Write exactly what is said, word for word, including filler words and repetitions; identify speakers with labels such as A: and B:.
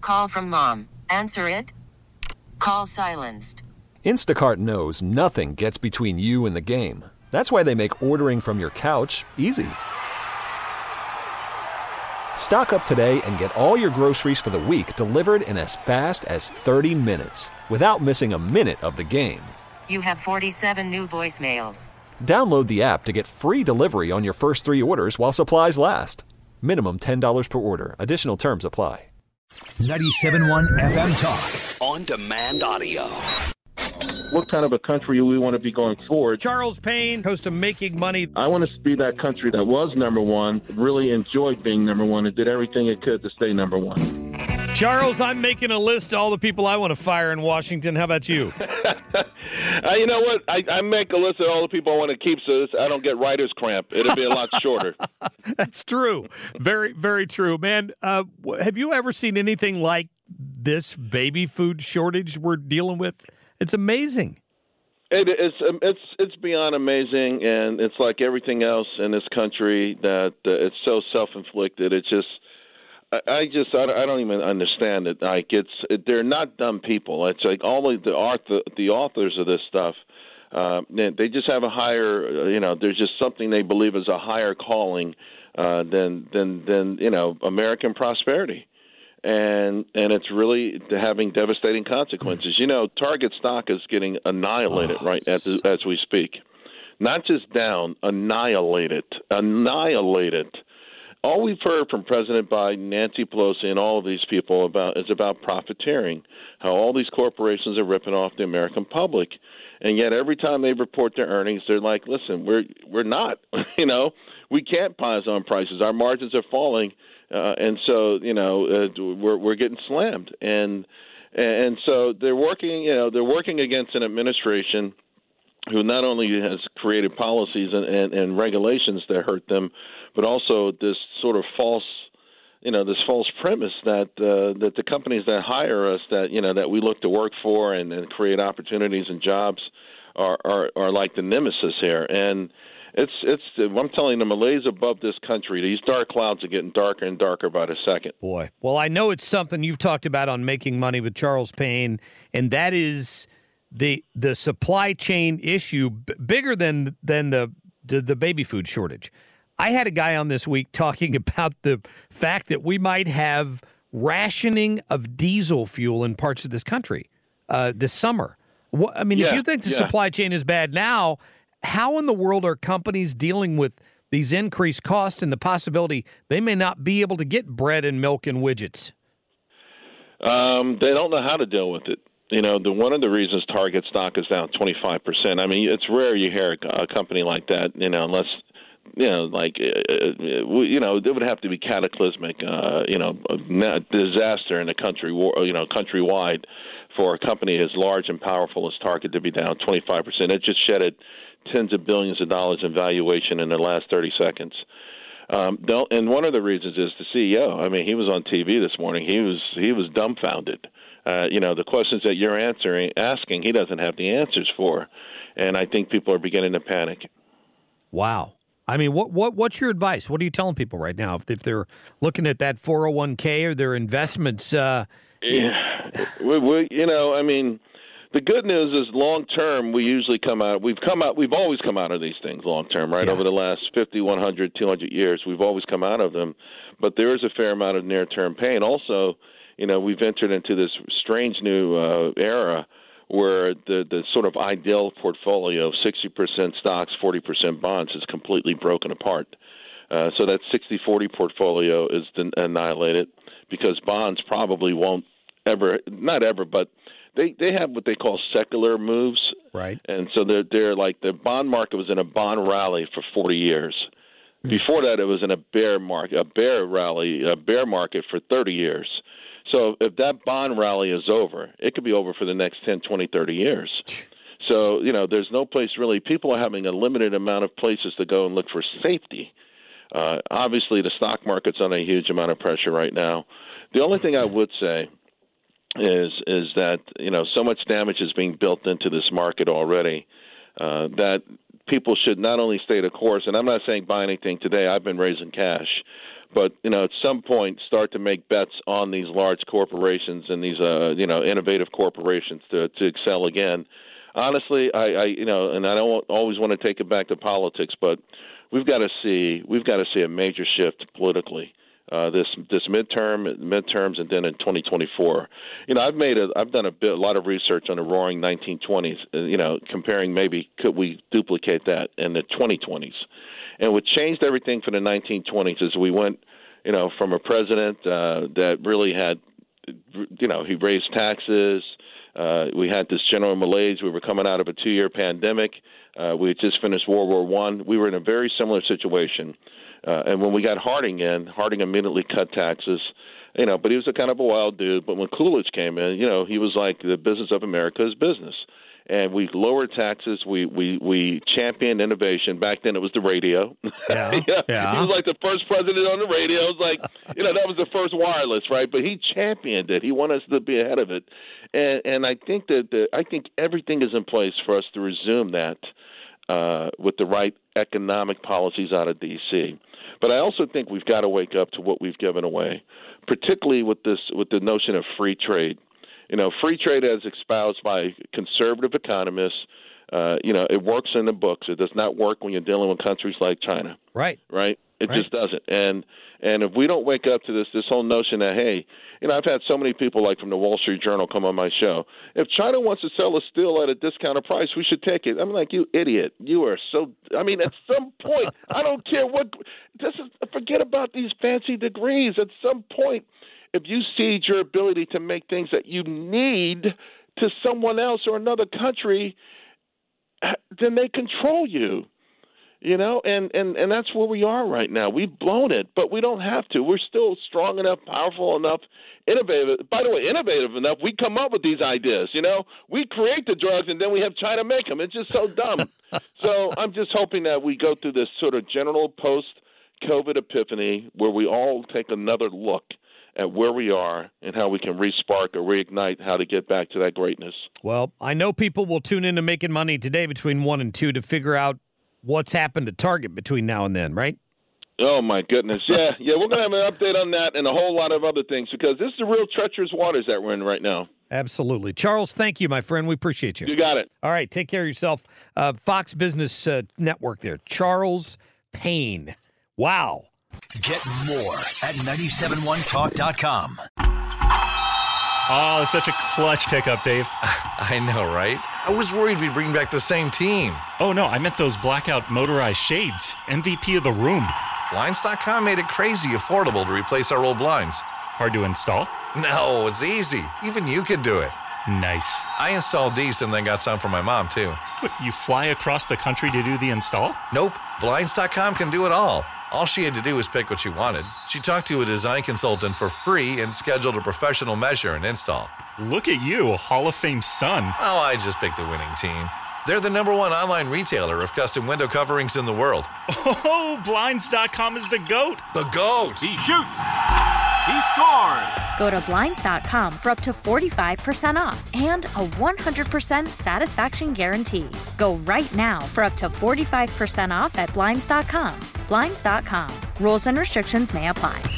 A: Call from mom. Answer it. Call silenced.
B: Instacart knows nothing gets between you and the game. That's why they make ordering from your couch easy. Stock up today and get all your groceries for the week delivered in as fast as thirty minutes without missing a minute of the game.
A: You have forty-seven new voicemails.
B: Download the app to get free delivery on your first three orders while supplies last. Minimum ten dollars per order. Additional terms apply.
C: ninety-seven point one F M Talk. On demand audio.
D: What kind of a country we want to be going forward.
E: Charles Payne, host of Making Money.
D: I want to be that country that was number one, really enjoyed being number one, and did everything it could to stay number one.
E: Charles, I'm making a list of all the people I want to fire in Washington. How about you?
D: uh, you know what? I, I make a list of all the people I want to keep so I don't get writer's cramp. It'll be a lot shorter.
E: That's true. Very, very true. Man, uh, have you ever seen anything like this baby food shortage we're dealing with? It's amazing.
D: It, it's it's it's beyond amazing, and it's like everything else in this country that uh, it's so self-inflicted. It's just, I, I just I, I don't even understand it. Like it's it, they're not dumb people. It's like all of the author, the authors of this stuff. Uh, they, they just have a higher, you know, there's just something they believe is a higher calling uh, than than than you know American prosperity. And and it's really having devastating consequences. You know, Target stock is getting annihilated oh, right as, as we speak. Not just down, annihilated, annihilated. All we've heard from President Biden, Nancy Pelosi, and all of these people about is about profiteering, how all these corporations are ripping off the American public. And yet every time they report their earnings, they're like, listen, we're we're not. you know, we can't pass on prices. Our margins are falling. Uh, and so, you know, uh, we're we're getting slammed, and and so they're working, you know, they're working against an administration who not only has created policies and, and, and regulations that hurt them, but also this sort of false, you know, this false premise that uh, that the companies that hire us, that you know, that we look to work for and, and create opportunities and jobs, are, are are like the nemesis here, and. It's it's. I'm telling you, the malaise above this country. These dark clouds are getting darker and darker by the second.
E: Boy, well, I know it's something you've talked about on Making Money with Charles Payne, and that is the the supply chain issue, b- bigger than than the, the the baby food shortage. I had a guy on this week talking about the fact that we might have rationing of diesel fuel in parts of this country uh, this summer. What, I mean,
D: yeah,
E: if you think the
D: yeah.
E: supply chain is bad now. How in the world are companies dealing with these increased costs and the possibility they may not be able to get bread and milk and widgets?
D: Um, they don't know how to deal with it. You know, the one of the reasons Target stock is down twenty-five percent. I mean, it's rare you hear a, a company like that, you know, unless, you know, like, uh, you know, it would have to be cataclysmic, uh, you know, a disaster in the country, you know, countrywide for a company as large and powerful as Target to be down twenty-five percent. It just shedded tens of billions of dollars in valuation in the last thirty seconds. Um, don't, and one of the reasons is the C E O. I mean, he was on T V this morning. He was he was dumbfounded. Uh, you know, the questions that you're answering, asking, he doesn't have the answers for, and I think people are beginning to panic.
E: Wow. I mean, what what what's your advice? What are you telling people right now if, if they're looking at that four oh one k or their investments? Uh,
D: yeah, we, we, you know, I mean. The good news is long term, we usually come out, we've come out, we've always come out of these things long term, right? Yeah. Over the last fifty, one hundred, two hundred years, we've always come out of them. But there is a fair amount of near term pain. Also, you know, we've entered into this strange new uh, era where the, the sort of ideal portfolio, sixty percent stocks, forty percent bonds, is completely broken apart. Uh, so that sixty forty portfolio is annihilated because bonds probably won't ever, not ever, but They they have what they call secular moves,
E: right?
D: And so they're they're like the bond market was in a bond rally for forty years. Before that, it was in a bear market, a bear rally, a bear market for thirty years. So if that bond rally is over, it could be over for the next ten, twenty, thirty years. So you know, there's no place really. People are having a limited amount of places to go and look for safety. Uh, obviously, the stock market's on a huge amount of pressure right now. The only thing I would say is is that, you know, so much damage is being built into this market already uh, that people should not only stay the course, and I'm not saying buy anything today. I've been raising cash, But, you know, at some point start to make bets on these large corporations and these, uh, you know, innovative corporations to, to excel again. Honestly, I, I, you know, and I don't always want to take it back to politics, but we've got to see we've got to see a major shift politically. Uh, this this midterm, midterms, and then in twenty twenty-four, you know, I've made a, I've done a bit, a lot of research on the Roaring nineteen twenties. Uh, you know, comparing maybe could we duplicate that in the twenty twenties, and what changed everything for the nineteen twenties is we went, you know, from a president uh, that really had, you know, he raised taxes. Uh, we had this general malaise. We were coming out of a two-year pandemic. Uh, we had just finished World War One. We were in a very similar situation. Uh, and when we got Harding in, Harding immediately cut taxes, you know, but he was a kind of a wild dude. But when Coolidge came in, you know, he was like, the business of America is business. And we lowered taxes. We, we, we championed innovation. Back then it was the radio.
E: Yeah,
D: yeah.
E: yeah.
D: He was like the first president on the radio. It was like, you know, that was the first wireless, right? But he championed it. He wanted us to be ahead of it. And, and I think that the, I think everything is in place for us to resume that uh, with the right economic policies out of D C But I also think we've got to wake up to what we've given away, particularly with this with the notion of free trade. You know, free trade as espoused by conservative economists, uh, you know, it works in the books. It does not work when you're dealing with countries like China.
E: Right.
D: Right? It
E: right.
D: just doesn't. And and if we don't wake up to this this whole notion that, hey, you know, I've had so many people like from the Wall Street Journal come on my show. If China wants to sell us steel at a discounted price, we should take it. I'm like, you idiot. You are so – I mean, at some point, I don't care what – this is forget about these fancy degrees. At some point, if you cede your ability to make things that you need to someone else or another country, then they control you. You know, and, and, and that's where we are right now. We've blown it, but we don't have to. We're still strong enough, powerful enough, innovative. By the way, innovative enough. We come up with these ideas. You know, we create the drugs and then we have China make them. It's just so dumb. So I'm just hoping that we go through this sort of general post-COVID epiphany where we all take another look at where we are and how we can re-spark or reignite how to get back to that greatness.
E: Well, I know people will tune into Making Money today between one and two to figure out what's happened to Target between now and then, right?
D: Oh, my goodness. Yeah, yeah, we're going to have an update on that and a whole lot of other things because this is the real treacherous waters that we're in right now.
E: Absolutely. Charles, thank you, my friend. We appreciate you.
D: You got it.
E: All right, take care of yourself. Uh, Fox Business uh, Network there. Charles Payne. Wow.
C: Get more at nine seven one talk dot com.
F: Oh, such a clutch pickup, Dave.
G: I know, right? I was worried we'd bring back the same team.
F: Oh, no, I meant those blackout motorized shades. M V P of the room.
G: Blinds dot com made it crazy affordable to replace our old blinds.
F: Hard to install?
G: No, it's easy. Even you could do it.
F: Nice.
G: I installed these and then got some for my mom, too.
F: What, you fly across the country to do the install?
G: Nope. Blinds dot com can do it all. All she had to do was pick what she wanted. She talked to a design consultant for free and scheduled a professional measure and install.
F: Look at you, Hall of Fame son.
G: Oh, I just picked the winning team. They're the number one online retailer of custom window coverings in the world.
F: Oh, Blinds dot com is the GOAT.
G: The GOAT.
H: He shoots. He scores.
I: Go to Blinds dot com for up to forty-five percent off and a one hundred percent satisfaction guarantee. Go right now for up to forty-five percent off at Blinds dot com. Blinds dot com. Rules and restrictions may apply.